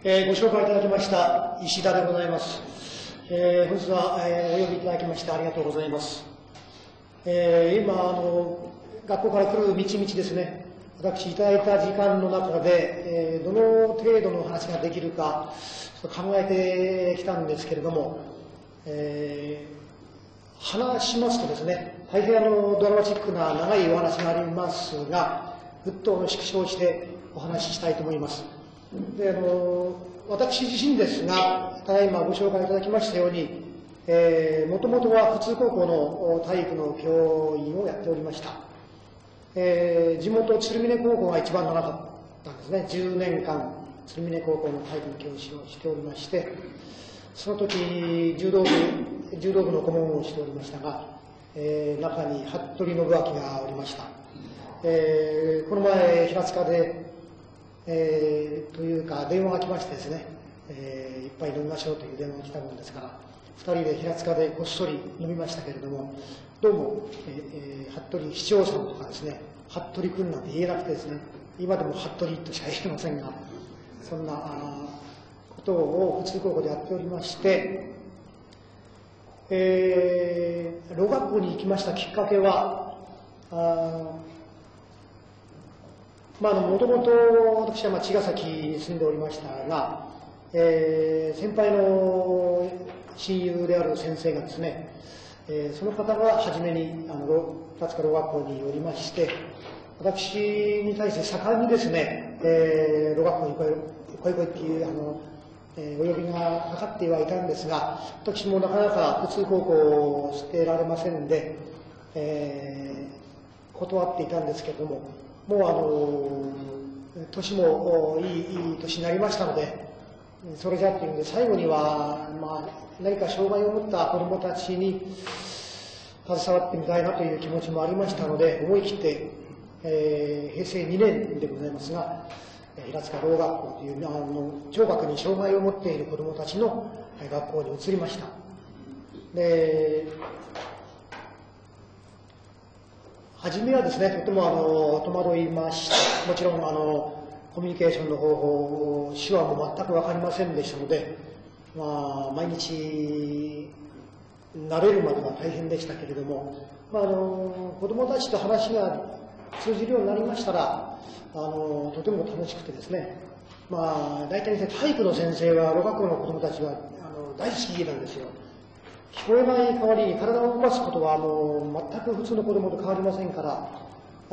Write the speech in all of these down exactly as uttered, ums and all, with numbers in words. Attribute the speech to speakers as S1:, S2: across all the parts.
S1: えー、ご紹介いただきました石田でございます。えー、本日は、えー、お呼びいただきましてありがとうございます。えー、今あの、学校から来る道々ですね、私いただいた時間の中で、えー、どの程度の話ができるかちょっと考えてきたんですけれども、えー、話しますとですね、大変あのドラマチックな長いお話がありますが、ぐっと縮小してお話ししたいと思います。であの私自身ですが、ただいまご紹介いただきましたように、えー、もともとは普通高校の体育の教員をやっておりました。えー、地元鶴峰高校が一番長かったんですね。じゅうねんかん鶴峰高校の体育の教師をしておりまして、その時柔道部柔道部の顧問をしておりましたが、えー、中に服部信明がおりました。えー、この前平塚で、えー、というか電話が来ましてですね、えー、いっぱい飲みましょうという電話が来たもんですから、ふたりで平塚でこっそり飲みましたけれども、どうも、えー、服部市長さんとかですね、服部君なんて言えなくてですね、今でも服部としか言えませんが、そんなことを普通高校でやっておりまして、えー、ろ学校に行きましたきっかけは、あまあ、もともと私は茅ヶ崎に住んでおりましたが、えー、先輩の親友である先生がですね、えー、その方が初めにあの平塚ろ学校におりまして、私に対して盛んにですね、えー、ろ学校に来い来い来いっていうあの、えー、お呼びがかかってはいたんですが、私もなかなか普通高校を捨てられませんで、えー、断っていたんですけれども、もうあの年もいいいい年になりましたので、それじゃっていうんで、最後には、まあ、何か障害を持った子どもたちに携わってみたいなという気持ちもありましたので、思い切って、えー、へいせいにねんでございますが、平塚ろ学校というあの聴覚に障害を持っている子どもたちの学校に移りました。で初めはですね、とてもあの戸惑いました。もちろんあのコミュニケーションの方法、手話も全く分かりませんでしたので、まあ、毎日慣れるまでは大変でしたけれども、まあ、あの子どもたちと話が通じるようになりましたら、あのとても楽しくてですね、まあ、大体ですね、体育の先生はろ学校の子どもたちがあの大好きなんですよ。聞こえない代わりに体を動かすことはあの全く普通の子供と変わりませんから、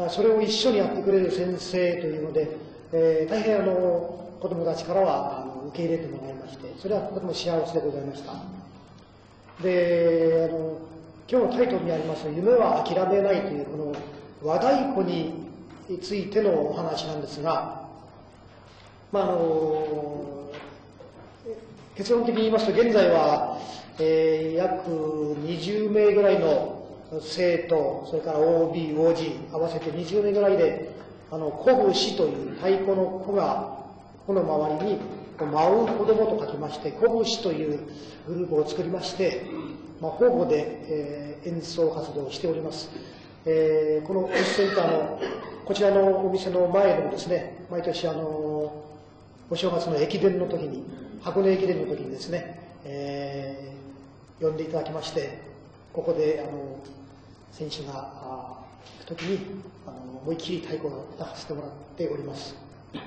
S1: それを一緒にやってくれる先生というので、えー、大変あの子供たちからはあの受け入れてもらいまして、それはとても幸せでございました。で、あの今日のタイトルにあります「夢は諦めない」というこの和太鼓についてのお話なんですが、まああの結論的に言いますと、現在はえー、約にじゅうめいぐらいの生徒、それから オービー、オージー 合わせてにじゅうめいぐらいで、あの鼓舞師という太鼓の鼓がこの周りに舞う子供と書きまして、鼓舞師というグループを作りまして、まあ、方々で、えー、演奏活動をしております。えー、このオフィスセンターのこちらのお店の前でもですね、毎年あのお正月の駅伝の時に、箱根駅伝の時にですね、えー呼んでいただきまして、ここであの選手が行くときにあの思いっきり太鼓を叩かせてもらっております。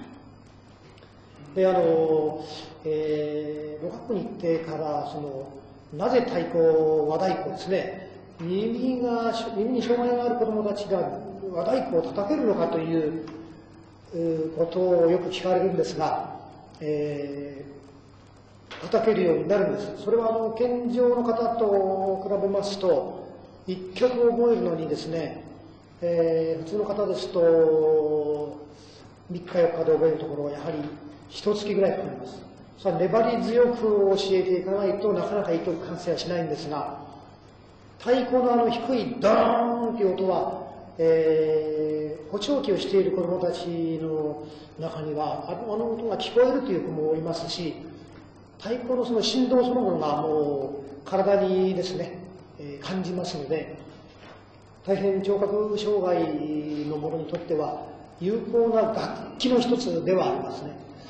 S1: であの、えー、ろ学校に行ってからそのなぜ太鼓和太鼓ですね、耳が耳に障害がある子どもたちが和太鼓を叩けるのかということをよく聞かれるんですが、えー叩けるようになるんです。それはあの健常の方と比べますと、一曲覚えるのにですね、えー、普通の方ですとみっかよっかで覚えるところはやはりひとつきぐらいかかります。それは粘り強く教えていかないとなかなかいい曲完成はしないんですが、太鼓のあの低いドーンという音は、えー、補聴器をしている子どもたちの中にはあのあの音が聞こえるという子もいますし、太鼓のその振動そのものがもう体にですね、えー、感じますので、大変聴覚障害の者にとっては有効な楽器の一つではありますね。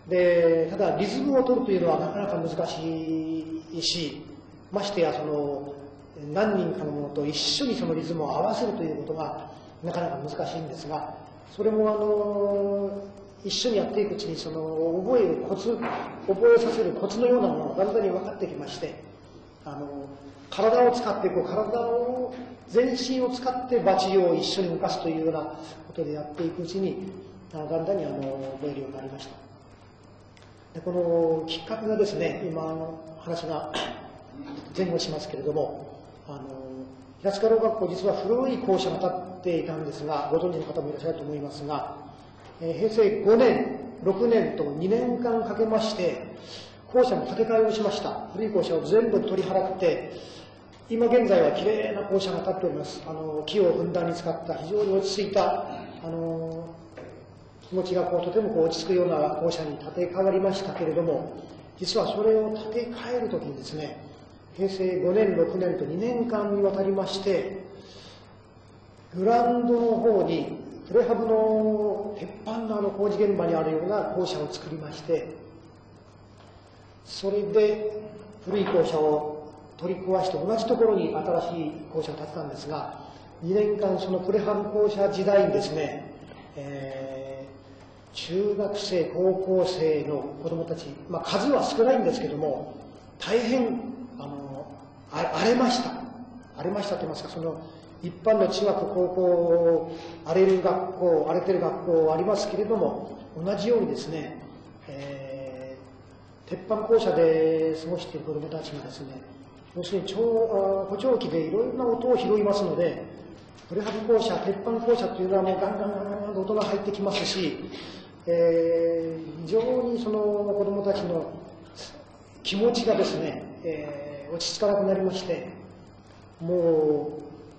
S1: で、ただリズムを取るというのはなかなか難しいし、ましてやその何人かの者と一緒にそのリズムを合わせるということがなかなか難しいんですが、それもあの一緒にやっていくうちにその覚えるコツ、覚えさせるコツのようなものがだんだんに分かってきまして、あの体を使ってこう体を全身を使ってバチを一緒に動かすというようなことでやっていくうちにだんだんにあの覚えるようになりました。でこのきっかけがですね、今の話が前後しますけれども、あの平塚農学校、実は古い校舎が建っていたんですが、ご存知の方もいらっしゃると思いますが、えー、平成ごねん、ろくねんとにねんかんかけまして、校舎の建て替えをしました。古い校舎を全部取り払って、今現在はきれいな校舎が建っております。あの木をふんだんに使った非常に落ち着いた、あの気持ちがこうとてもこう落ち着くような校舎に建て替わりましたけれども、実はそれを建て替えるときにですね、平成ごねん、ろくねんとにねんかんにわたりまして、グラウンドの方にプレハブの鉄板のあの工事現場にあるような校舎を作りまして、それで古い校舎を取り壊して同じところに新しい校舎を建てたんですが、にねんかんそのプレハブ校舎時代にですね、えー、中学生、高校生の子どもたち、まあ、数は少ないんですけども、大変あの荒れました。荒れましたと言いますか、その一般の中学、高校、荒れる学校、荒れてる学校ありますけれども、同じようにですね、えー、鉄板校舎で過ごしている子どもたちがですね、要するに補聴器でいろいろな音を拾いますので、プレハブ校舎、鉄板校舎というのはもうガンガンガンガンと音が入ってきますし、えー、非常にその子どもたちの気持ちがですね、えー、落ち着かなくなりまして、も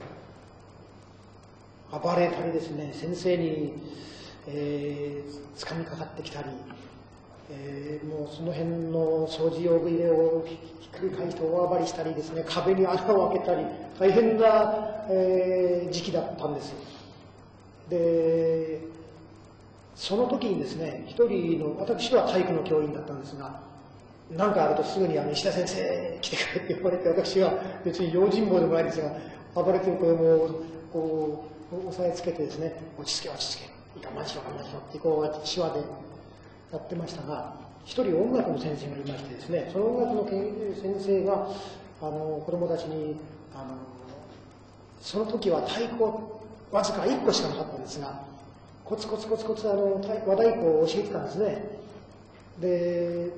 S1: う暴れたりですね、先生に、えー、掴みかかってきたり、えー、もうその辺の掃除用具入れをひっくり返して大暴れしたりですね、壁に穴を開けたり、大変な、えー、時期だったんです。で、その時にですね、一人の、私は体育の教員だったんですが、何かあるとすぐにあの石田先生来てくれって言われて、私は別に用心棒でもないんですが、暴れてる子供をこう押さえつけてですね、落ち着け落ち着け、いいか、待ちろ待ちろってこう手話でやってましたが、一人音楽の先生がいましてですね、その音楽の先生があの子供たちにあのその時は太鼓わずかいっこしかなかったんですが、コツコツコツコツあの和太鼓を教えてたんですね。で、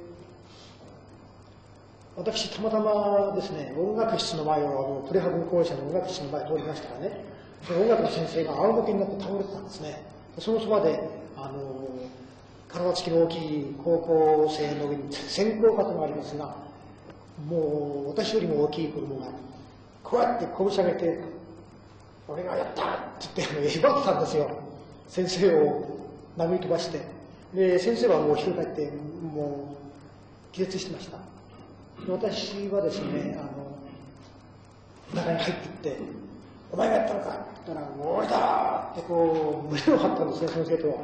S1: 私たまたまですね、音楽室の前をあのプレハブ校舎の音楽室の前を通りましたらね、その音楽の先生が仰向けになって倒れてたんですね。そのそばであの体つきの大きい高校生の上に線香花がありますが、もう私よりも大きい子供がこうやって拳上げて「俺がやった!」って言って威張ってたんですよ。先生を殴り飛ばして、で先生はもうひっくり返ってもう気絶してました。私はですね、あの中に入っていって「お前がやったのか?」って言ったら「もう俺だ!」ってこう胸を張ったんですね、その生徒は。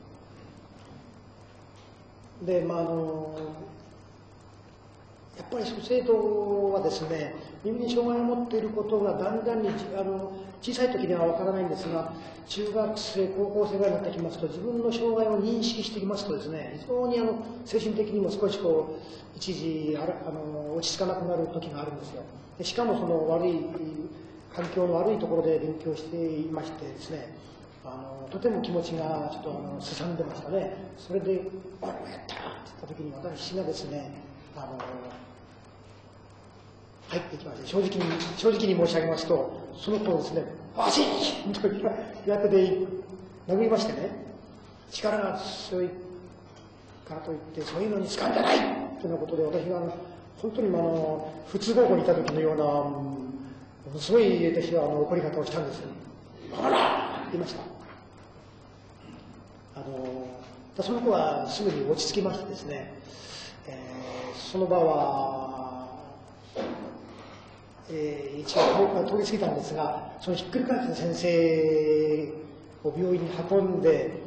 S1: で、まああのやっぱり生徒はですね、耳に障害を持っていることがだんだんにあの小さい時にはわからないんですが、中学生、高校生ぐらいになってきますと、自分の障害を認識してきますとですね、非常にあの精神的にも少しこう一時あらあの落ち着かなくなる時があるんですよ。でしかもその悪い環境の悪いところで勉強していましてですね、あのとても気持ちがちょっとあのすさんでましたね。それで「俺もやった!」って言った時に私がですね、あの入ってきまして、正直に正直に申し上げますと、その子をですねバシッとやってで殴りましてね、力が強いからといってそういうのに使うんじゃないというようなことで、私が本当にあの不都合にいた時のようなものすごい私はあの怒り方をしたんですよ。ほらって言いました。あのその子はすぐに落ち着きましてですね、えー、その場は、えー、一応通り過ぎたんですが、そのひっくり返った先生を病院に運んで、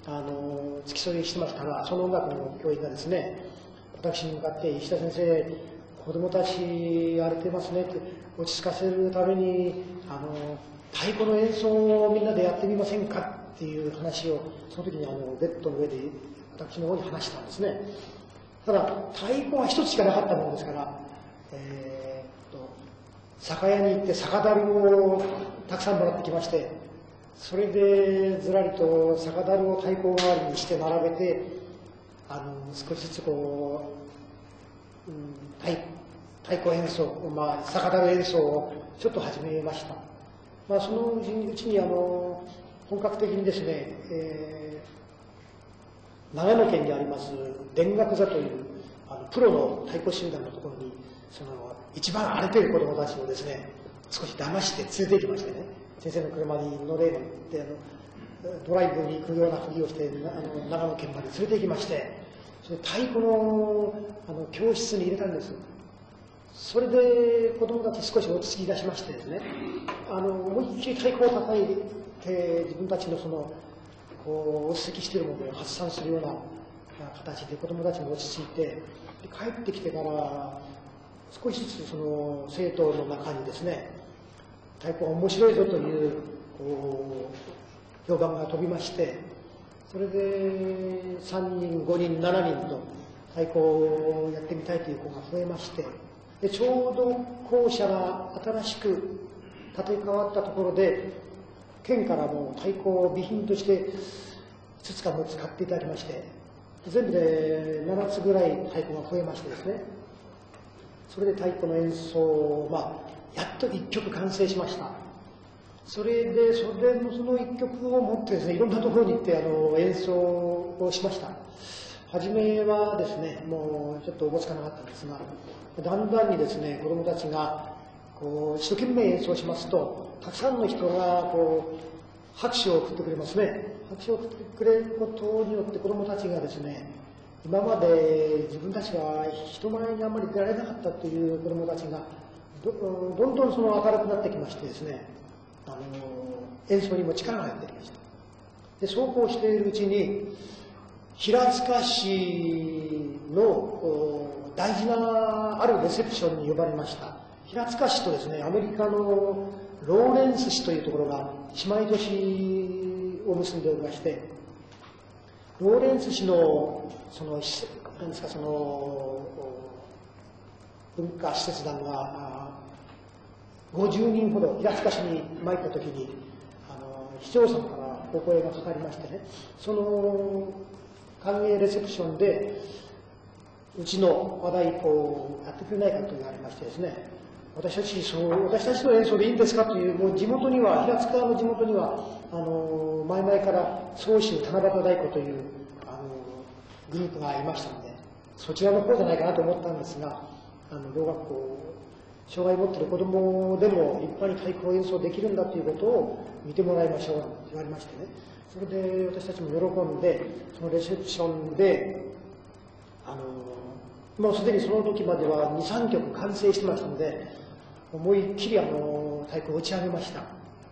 S1: あの付き添いしてましたが、その音楽の教員がですね、私に向かって「石田先生、子供たち荒れてますね」って、落ち着かせるためにあの太鼓の演奏をみんなでやってみませんかっていう話を、その時にあのベッドの上で私の方に話したんですね。ただ太鼓は一つしかなかったものですから、えー、っと酒屋に行って酒樽をたくさんもらってきまして、それでずらりと酒樽を太鼓代わりにして並べて、あの少しずつこう、うん、太太鼓演奏、まあ、酒樽演奏をちょっと始めました。まあ、そのうちにうちにあの本格的にですね、えー、長野県にあります田楽座というあのプロの太鼓集団のところに、その一番荒れている子どもたちをですね、少し騙して連れて行きましてね、先生の車に乗れるってあのドライブに行くようなふりをしてあの長野県まで連れて行きまして、それ太鼓のあの教室に入れたんです。それで子供たち少し落ち着き出しましてですね、あの思いっきり太鼓を叩いて自分たちのそのこう落ち着きしているものを発散するような形で子供たちも落ち着いて、で帰ってきてから少しずつその生徒の中にですね、太鼓が面白いぞというこう評判が飛びまして、それでさんにんごにんしちにんと太鼓をやってみたいという子が増えまして、でちょうど校舎が新しく建て替わったところで、県からも太鼓を備品としていつつかも使っていただきまして、全部でななつぐらい太鼓が増えましてですね、それで太鼓の演奏を、まあ、やっといっきょく完成しました。それでそれのそのいっきょくを持ってですね、いろんなところに行ってあの演奏をしました。初めはですね、もうちょっとおぼつかなかったんですが、だんだんにですね、子どもたちがこう一生懸命演奏しますと、たくさんの人がこう拍手を送ってくれますね。拍手を送ってくれることによって子どもたちがですね、今まで自分たちが人前にあんまり出られなかったという子どもたちが ど, どんどんその明るくなってきましてですね、あの演奏にも力が入ってきました。でそうこうしているうちに、平塚市の大事なあるレセプションに呼ばれました。平塚市とですね、アメリカのローレンス市というところが姉妹都市を結んでおりまして、ローレンス市のその何ですか、その文化使節団がごじゅうにんほど平塚市に参った時に、あの市長さんからお声がかかりましてね、その歓迎レセプションでうちの和太鼓をやってくれないかと言われましてですね、私たちそう私たちの演奏でいいんですかという、もう地元には、平塚の地元にはあの前々から宗州七夕太鼓というあのグループがいましたので、そちらの方じゃないかなと思ったんですが、あのろう学校、障害を持っている子どもでも立派に太鼓を演奏できるんだということを見てもらいましょうと言われましてね、それで私たちも喜んで、そのレセプションで、あのもうすでにその時まではにさんきょく完成してましたので、思いっきりあの太鼓を打ち上げました。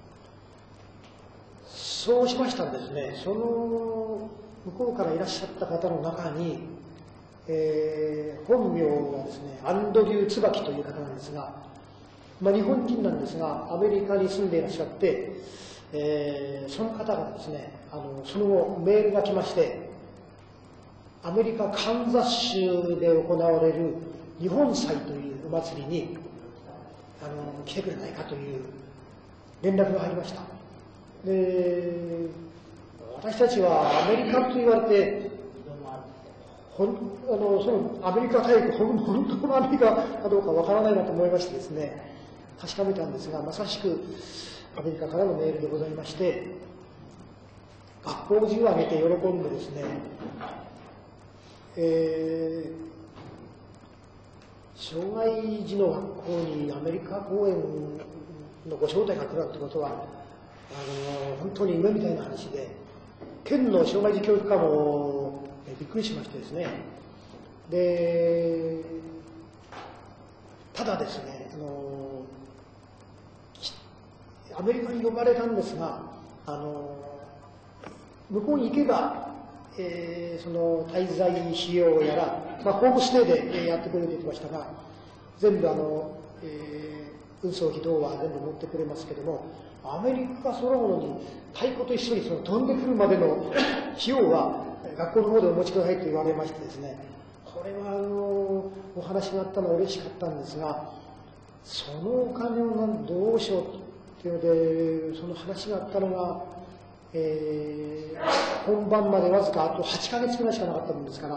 S1: そうしましたらですね、その向こうからいらっしゃった方の中に、えー、本名はですね、アンドリュー・椿という方なんですが、まあ、日本人なんですが、アメリカに住んでいらっしゃって、えー、その方がですね、あのその後メールが来まして、アメリカ・カンザス州で行われる日本祭というお祭りにあの来てくれないかという連絡が入りました。で、私たちはアメリカと言われて、ほんあのそのアメリカ大陸、本当のアメリカかどうかわからないなと思いましてですね、確かめたんですが、まさしくアメリカからのメールでございまして、学校中を挙げて喜んでですね、えー、障害児の学校にアメリカ公演のご招待が来るということは、あの本当に夢みたいな話で、県の障害児教育課もびっくりしましてですね、でただですね、あのアメリカに呼ばれたんですが、あの向こうに行けばえー、その滞在費用やら、まあ、ホームステイで、えー、やってくれると言ってましたが、全部あの、えー、運送費等は全部持ってくれますけども、アメリカそのものに太鼓と一緒にその飛んでくるまでの費用は学校の方でお持ちくださいと言われましてですね、これはあのお話があったのは嬉しかったんですが、そのお金をどうしようというので、その話があったのが、えー、本番までわずかあとはちかげつぐらいしかなかったもんですから、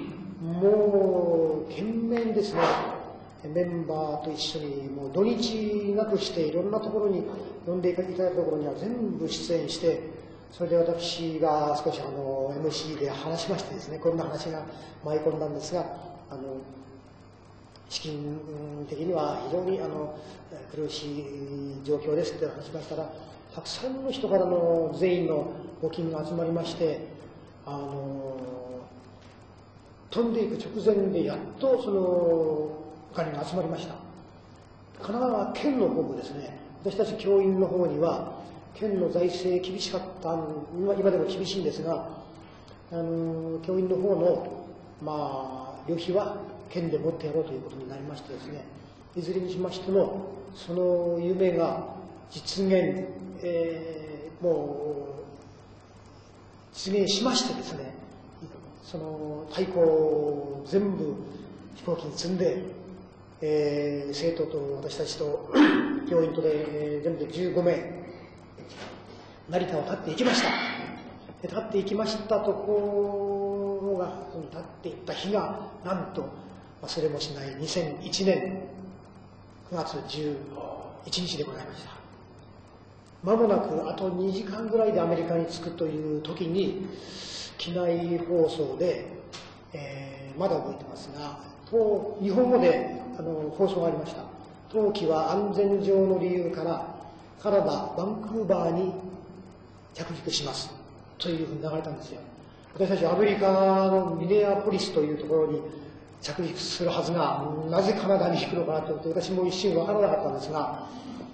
S1: もう懸命にですね、メンバーと一緒にもう土日なくしていろんなところに呼んでいただいたところには全部出演して、それで私が少しあの エムシー で話しましてですね、こんな話が舞い込んだんですが、あの資金的には非常にあの苦しい状況ですって話しましたら、たくさんの人からの全員の募金が集まりまして、あの飛んでいく直前でやっとそのお金が集まりました。神奈川県の方もですね、私たち教員の方には県の財政厳しかった今でも厳しいんですが、あの教員の方のまあ旅費は県で持ってやろうということになりましてですね、いずれにしましてもその夢が実現、えー、もう実現しましてですね、その太鼓を全部飛行機に積んで、えー、生徒と私たちと教員とで、えー、全部でじゅうごめい成田を立っていきました。で立っていきましたところが、その立っていった日がなんと忘れもしないにせんいちねんくがつじゅういちにちでございました。まもなくあとにじかんぐらいでアメリカに着くという時に、機内放送で、えー、まだ覚えてますが、日本語であの放送がありました。当機は安全上の理由からカナダ・バンクーバーに着陸しますというふうに流れたんですよ。私たちアメリカのミネアポリスというところに着陸するはずが、なぜカナダに行くのかなと思って、私も一瞬わからなかったんですが、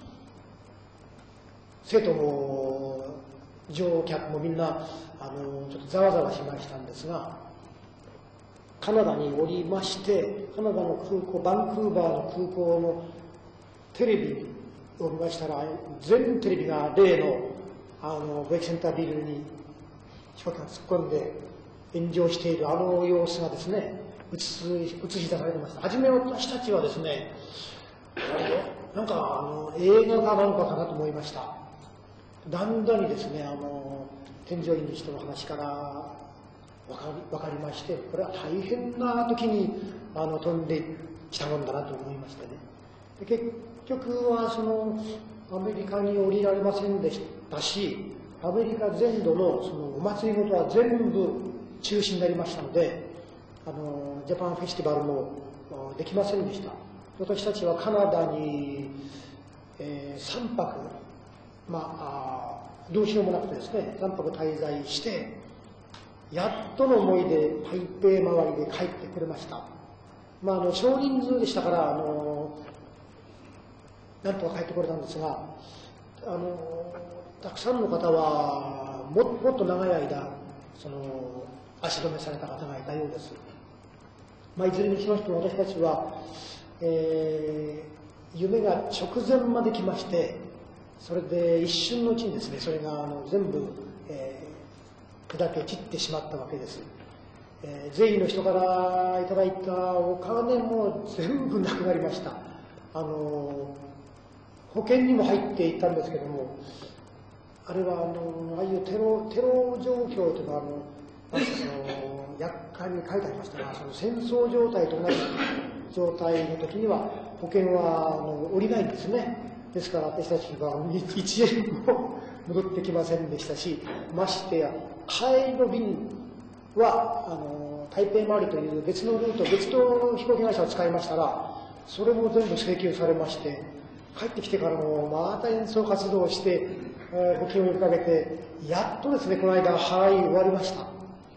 S1: 生徒も乗客もみんなあのちょっとざわざわしましたんですが、カナダに降りまして、カナダの空港、バンクーバーの空港のテレビを見ましたら、全テレビが例のあのブレイクセンタービルに飛行機が突っ込んで炎上しているあの様子がですね、映し映し出されてました。はじめ私たちはですね、なんかあの映画かなんかかなと思いました。だんだんにですね、あの添乗員の人の話から分かり、分かりまして、これは大変な時にあの飛んできたもんだなと思いましてね。で結局はそのアメリカに降りられませんでしたし、アメリカ全土のそのお祭りごとは全部中止になりましたので、あのジャパンフェスティバルもできませんでした。私たちはカナダに、えー、さんぱく、まあ、どうしようもなくてですね、さんぱく滞在して、やっとの思いで台北周りで帰ってくれました。まあ、あの少人数でしたから、あのなんとか帰ってこれたんですが、あのたくさんの方はももっと長い間その足止めされた方がいたようです。まあ、いずれにしましても私たちは、えー、夢が直前まで来まして、それで一瞬のうちにですね、それがあの全部、えー、砕け散ってしまったわけです。えー、全員の人からいただいたお金も全部なくなりました。あの保険にも入っていたんですけども、あれはあのああいうテロテロ状況というのはあのあの約款に書いてありましたが、その戦争状態と同じ状態の時には保険はあの下りないんですね。ですから私たちはいちえんも戻ってきませんでしたし、ましてや帰りの便はあの台北周りという別のルート、別の飛行機会社を使いましたら、それも全部請求されまして、帰ってきてからもまた演奏活動をして、えー、保険を呼びかけて、やっとですね、この間払い終わりました。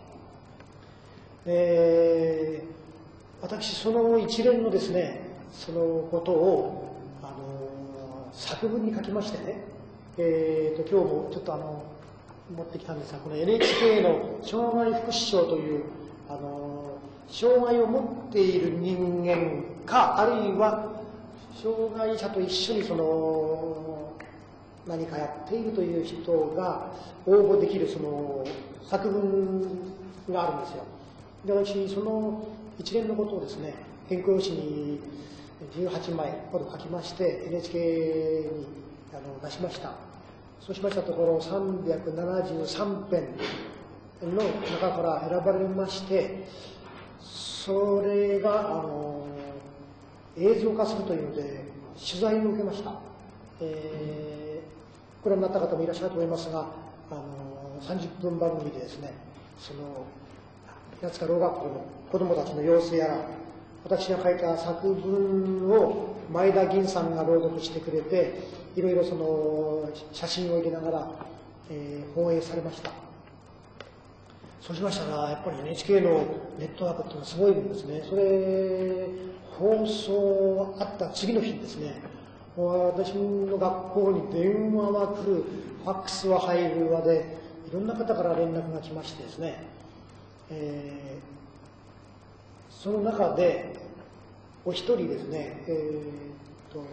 S1: えー、私、その一連のですね、そのことを、あのー、作文に書きましてね、えーと、今日もちょっとあの、 持ってきたんですが、この エヌエイチケー の障害福祉賞という、あの、障害を持っている人間か、あるいは、障害者と一緒にその、何かやっているという人が応募できるその作文があるんですよ。で、私、その一連のことをですね、原稿用紙にじゅうはちまいほど書きまして、エヌエイチケー にあの出しました。そうしましたところ、さんびゃくななじゅうさんぺんの中から選ばれまして、それが、あの、映像化するというので、取材を受けました。えー、ご覧になった方もいらっしゃると思いますが、あの、さんじゅっぷん番組でですね、その、平塚ろう学校の子供たちの様子やら、私が書いた作文を前田銀さんが朗読してくれて、いろいろその写真を入れながら、えー、放映されました。そうしましたら、やっぱり エヌエイチケー のネットワークっていうのはすごいんですね。それ、放送あった次の日にですね、私の学校に電話は来る、ファックスは入るわで、いろんな方から連絡が来ましてですね、えー、その中で、お一人ですね、えー、と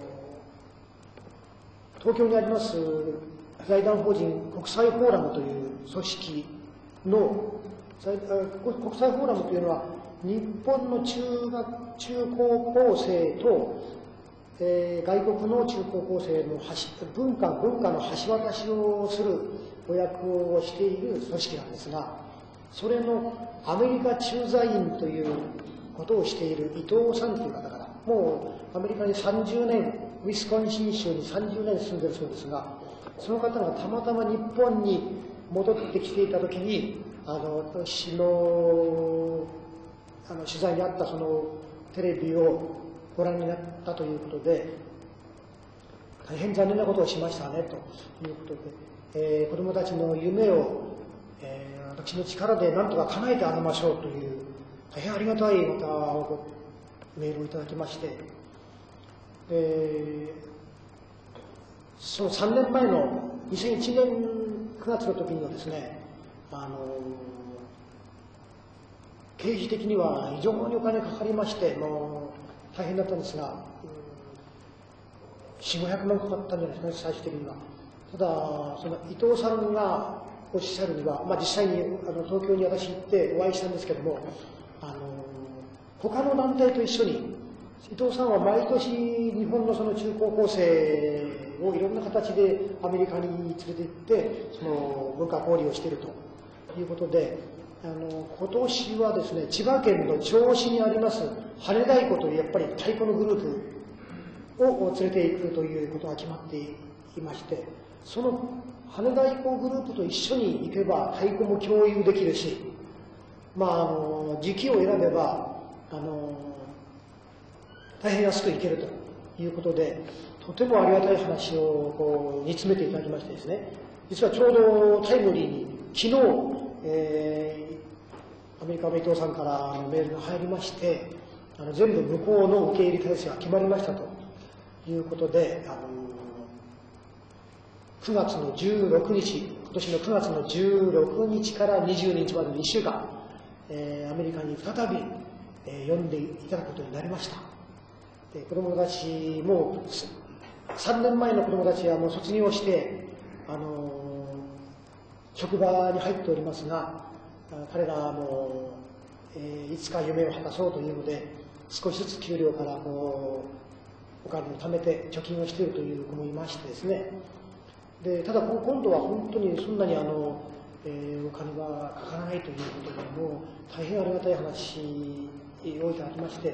S1: 東京にあります財団法人国際フォーラムという組織の、国際フォーラムというのは、日本の中学、中高校生と、えー、外国の中高校生の文化、文化の橋渡しをするお役をしている組織なんですが、それのアメリカ駐在員ということをしている伊藤さんという方から、もうアメリカにさんじゅうねん、ウィスコンシン州にさんじゅうねん住んでるそうですが、その方がたまたま日本に戻ってきていたときに、あの、私の、あの、取材にあったそのテレビをご覧になったということで、大変残念なことをしましたね、ということで、えー、子供たちの夢を、えー、私の力で何とか叶えてあげましょうという、大変ありがたいまたメールをいただきまして、えー、そのさんねんまえのにせんいちねんくがつの時にはですね、あの経費的には非常にお金かかりまして、もう大変だったんですが、よん、ごひゃくまんかかったんじゃないですかね、最終的には。ただ、その伊藤さんがおっしゃるには、まあ、実際にあの東京に私行ってお会いしたんですけども、あの他の団体と一緒に、伊藤さんは毎年日本のその中高校生をいろんな形でアメリカに連れて行って、その文化交流をしているということで、あの今年はですね、千葉県の銚子にあります羽根太鼓というやっぱり太鼓のグループを連れて行くということが決まっていまして、その羽根太鼓グループと一緒に行けば太鼓も共有できるし、まあ、あの時期を選べばあの大変安く行けるということで、とてもありがたい話をこう煮詰めていただきましてですね、実はちょうどタイムリーに昨日、えー、アメリカの伊藤さんからメールが入りまして、あの全部向こうの受け入れ体制が決まりましたということで、あのくがつのじゅうろくにち、今年のくがつのじゅうろくにちからにじゅうににちまでのいっしゅうかん、えー、アメリカに再び、えー、呼んでいただくことになりました。で、子供たちもさんねんまえの子供たちはもう卒業して、あのー、職場に入っておりますが、彼らも、えー、いつか夢を果たそうというので、少しずつ給料からこうお金を貯めて貯金をしているという子もいましてですね。で、ただ今度は本当にそんなにあの、えー、お金がかからないということで、もう大変ありがたい話をいただきまして、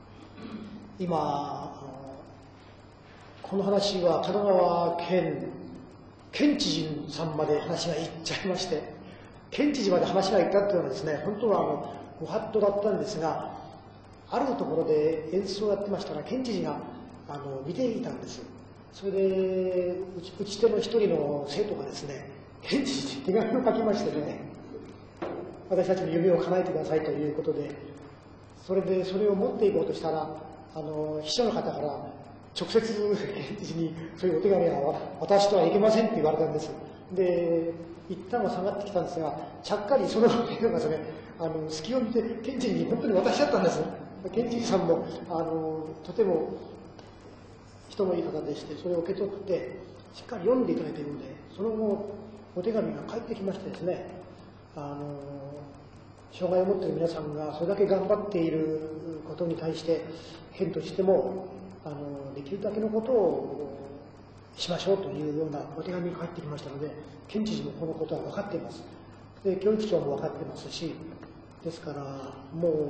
S1: 今、この話は神奈川県県知事さんまで話がいっちゃいまして、県知事まで話がいったっていうのはですね、本当はあのご法度だったんですが、あるところで演奏をやってましたら、県知事があの見ていたんです。それでうち、うち手の一人の生徒がですね、県知事に手紙を書きましてね、私たちの夢を叶えてくださいということで、それでそれを持っていこうとしたら、あの秘書の方から直接県知事にそういうお手紙は渡してはいけませんって言われたんです。 で、一旦は下がってきたんですが、ちゃっかりそのなんかですね、あの隙を見て県知事に本当に渡しちゃったんです。県知事さんもあのとても人のいい方でして、それを受け取ってしっかり読んでいただいているので、その後お手紙が返ってきましてですね、あの障害を持っている皆さんがそれだけ頑張っていることに対して県としてもあのできるだけのことをしましょうというようなお手紙が返ってきましたので、県知事もこのことは分かっています。で、教育長も分かってますし、ですからもう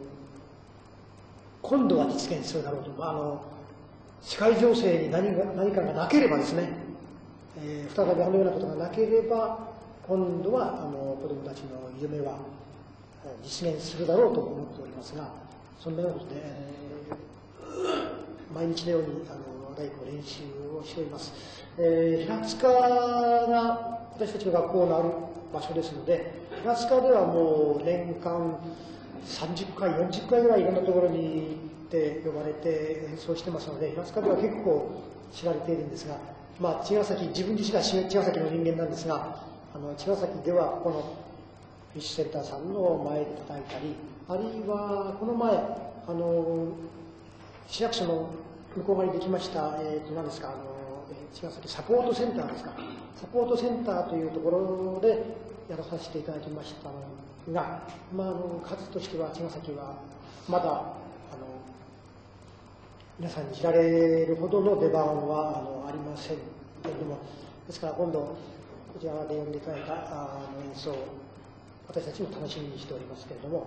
S1: 今度は実現するだろうと。あの世界情勢に何が何かがなければですね、えー、再びあのようなことがなければ、今度はあの子どもたちの夢は実現するだろうと思っておりますが、そんなようなことで、毎日のようにあの太鼓練習をしております。えー、平塚が私たちの学校のある場所ですので、平塚ではもう年間さんじゅっかい、よんじゅっかいぐらいいろんなところに行って呼ばれて演奏してますので、平塚では結構知られているんですが、まあ、茅ヶ崎、自分自身が茅ヶ崎の人間なんですが、あの茅ヶ崎ではこのフィッシュセンターさんの前で叩いたり、あるいはこの前、あの市役所の向こう側にできました、えー、と何ですか、あの茅ヶ崎サポートセンターですか、サポートセンターというところでやらさせていただきましたが、まあ、あの数としては茅ヶ崎はまだあの皆さんに知られるほどの出番はあのありませんけれども、ですから今度こちらで呼んでいただいたあの演奏、私たちも楽しみにしておりますけれども、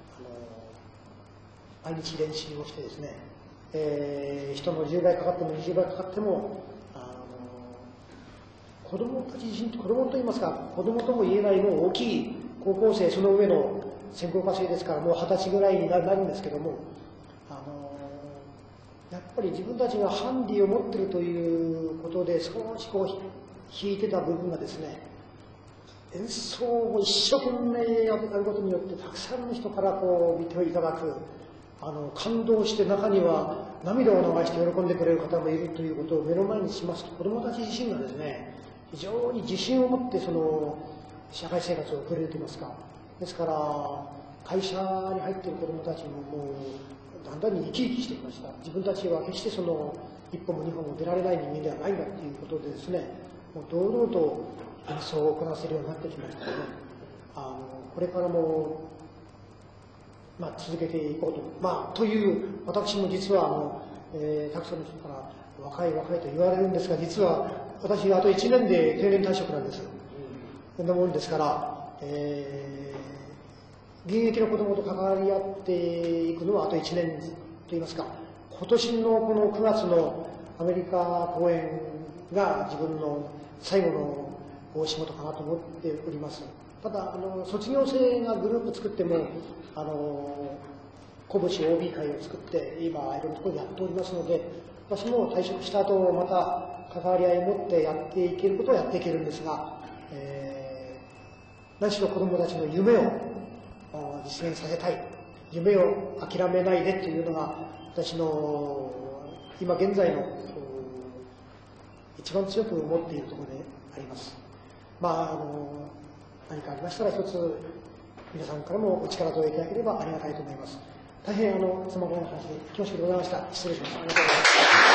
S1: あの毎日練習をしてですね、えー、人のじゅうばいかかってもにじゅうばいかかっても、あの子どもたち自身、子どもといいますか、子どもとも言えないもう大きい高校生、その上の専攻科生ですから、もう二十歳ぐらいになるんですけども、あのやっぱり自分たちがハンディを持っているということで、少しこう弾いてた部分がですね、演奏を一生懸命やることによって、たくさんの人からこう見ていただく、あの感動して、中には涙を流して喜んでくれる方もいるということを目の前にしますと、子どもたち自身がですね、非常に自信を持ってその社会生活を送れるといいますか、ですから会社に入っている子どもたちももうだんだんに生き生きしてきました。自分たちは決してその一歩も二歩も出られない人間ではないんだということでですね、もう堂々と演奏を行わせるようになってきましたので、あのこれからもまあ、続けていこうと。まあ、という、私も実はあの、えー、たくさんの人から若い若いと言われるんですが、実は私あといちねんで定年退職なんです。そんなもんですから、えー、現役の子供と関わり合っていくのはあといちねんと言いますか、今年のこのくがつのアメリカ公演が自分の最後のお仕事かなと思っております。ただあの卒業生がグループ作っても、あの小渕 オービー 会を作って今いろんなところでやっておりますので、私も退職した後また関わり合いを持ってやっていけることはやっていけるんですが、えー、何しろ子どもたちの夢を実現させたい、夢を諦めないでというのが私の今現在の一番強く思っているところであります。まあ、あの何かありましたら一つ皆さんからもお力添えいただければありがたいと思います。大変あのつまらない話で恐縮でございました。失礼します。ありがとうございます。